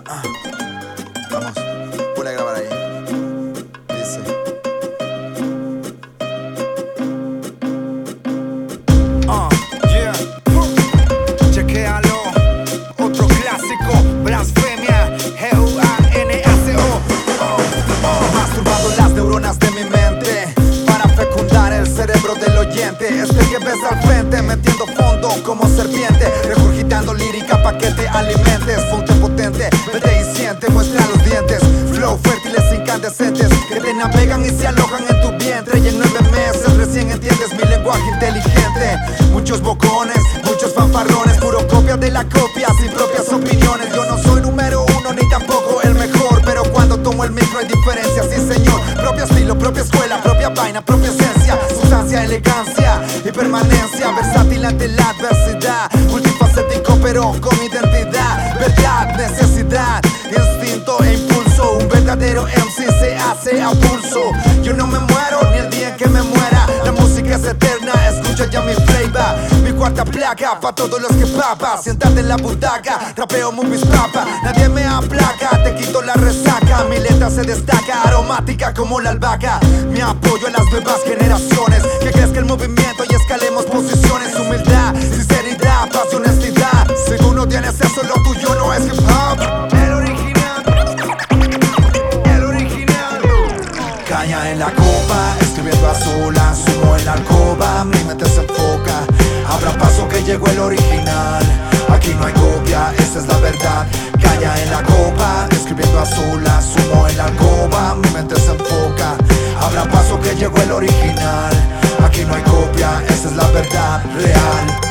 Ah, vamos, ponle a grabar ahí. Dice. Yeah. Chequéalo. Otro clásico. Blasfemia. G-U-A-N-A-C-O. Masturbando las neuronas de mi mente para fecundar el cerebro del oyente. Este que ves al frente, metiendo fondo como serpiente, regurgitando lírica pa' que te alimentes. Fonte potente, vete y siente, muestra los dientes. Flow fértiles incandescentes que te navegan y se alojan en tu vientre. Y en 9 meses recién entiendes mi lenguaje inteligente. Muchos bocones, muchos fanfarrones, puro copia de la copia, sin propias opiniones. Yo no soy número uno ni tampoco el mejor, pero cuando tomo el micro hay diferencias, sí señor. Propio estilo, propia escuela, propia vaina, propia esencia, sustancia, elegancia y permanencia. Versátil ante la adversidad, multifacético pero con identidad. Verdad, necesidad, instinto e impulso. Un verdadero MC se hace a pulso. Yo no me muero ni el día en que me muera. La música es eterna, escucha ya mi flavor. Mi cuarta placa, pa' todos los que papas. Siéntate en la butaca, rapeo movies papa. Nadie me aplaca, te quito la resaca. Mi letra se destaca, aromática como la albahaca. Mi apoyo a las nuevas generaciones, que crezca el movimiento y escalemos posiciones. Humildad, sinceridad, paz y honestidad. Si tú no tienes eso, lo tuyo no es hip hop. El original. El original. Caña en la copa, escribiendo a solas, humo en la alcoba, mi mente se enfoca. Abra paso que llegó el original. Aquí no hay copia, esa es la verdad. Caña en la copa, escribiendo a solas, humo en la alcoba, mi mente se enfoca. Abra paso que llegó el original. Aquí no hay copia, esa es la verdad real.